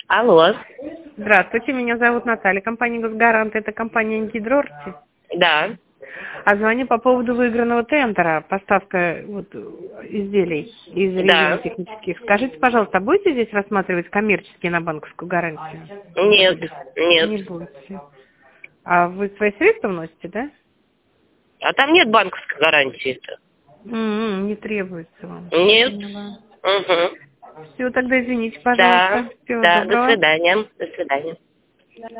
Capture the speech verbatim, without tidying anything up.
Алло. Здравствуйте, меня зовут Наталья, компания «Госгарант». Это компания «Гидрорти». Да. А звоню по поводу выигранного тендера, поставка вот, изделий из Да. резины технических. Скажите, пожалуйста, а будете здесь рассматривать коммерческие на банковскую гарантию? Нет. Нет. Не будете. А вы свои средства вносите, да? А там нет банковской гарантии-то. М-м, не требуется вам. Нет. Поняла. Угу. Все, тогда извините, Да. пожалуйста. Всего Да. До доброго. свидания. До свидания.